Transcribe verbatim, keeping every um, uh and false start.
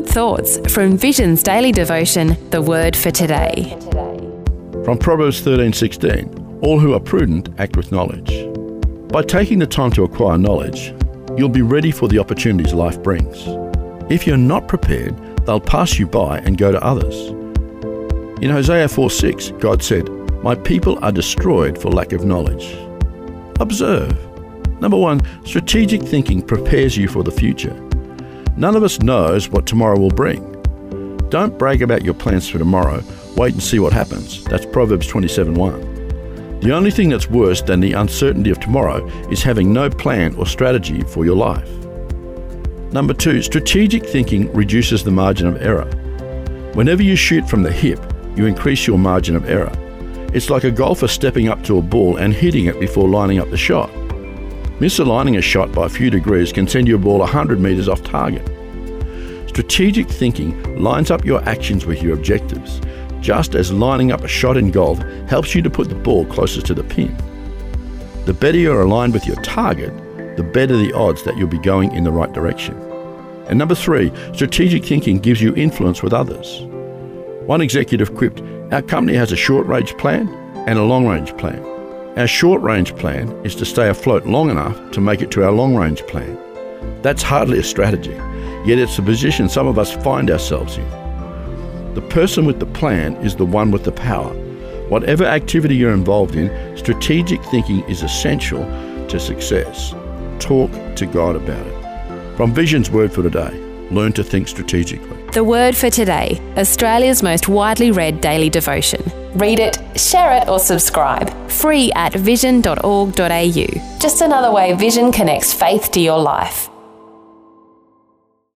good thoughts from Vision's daily devotion, The Word for Today. From Proverbs thirteen sixteen, all who are prudent act with knowledge. By taking the time to acquire knowledge, you'll be ready for the opportunities life brings. If you're not prepared, they'll pass you by and go to others. In Hosea four six, God said, "My people are destroyed for lack of knowledge." Observe. Number one, strategic thinking prepares you for the future. None of us knows what tomorrow will bring. Don't brag about your plans for tomorrow. Wait and see what happens. That's Proverbs twenty-seven one. The only thing that's worse than the uncertainty of tomorrow is having no plan or strategy for your life. Number two, strategic thinking reduces the margin of error. Whenever you shoot from the hip, you increase your margin of error. It's like a golfer stepping up to a ball and hitting it before lining up the shot. Misaligning a shot by a few degrees can send your ball one hundred metres off target. Strategic thinking lines up your actions with your objectives, just as lining up a shot in golf helps you to put the ball closest to the pin. The better you're aligned with your target, the better the odds that you'll be going in the right direction. And number three, strategic thinking gives you influence with others. One executive quipped, "Our company has a short-range plan and a long-range plan. Our short-range plan is to stay afloat long enough to make it to our long-range plan." That's hardly a strategy, yet it's the position some of us find ourselves in. The person with the plan is the one with the power. Whatever activity you're involved in, strategic thinking is essential to success. Talk to God about it. From Vision's Word for Today, learn to think strategically. The Word for Today, Australia's most widely read daily devotion. Read it, share it or subscribe. Free at vision dot org dot a u. Just another way Vision connects faith to your life.